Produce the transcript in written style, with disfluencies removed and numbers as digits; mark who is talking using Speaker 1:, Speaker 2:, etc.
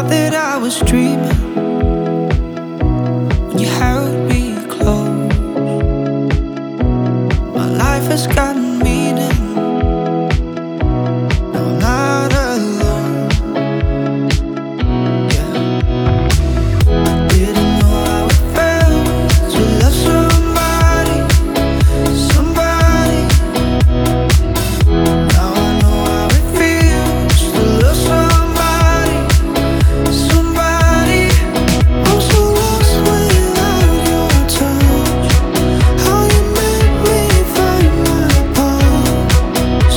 Speaker 1: thought that I was dreaming when you had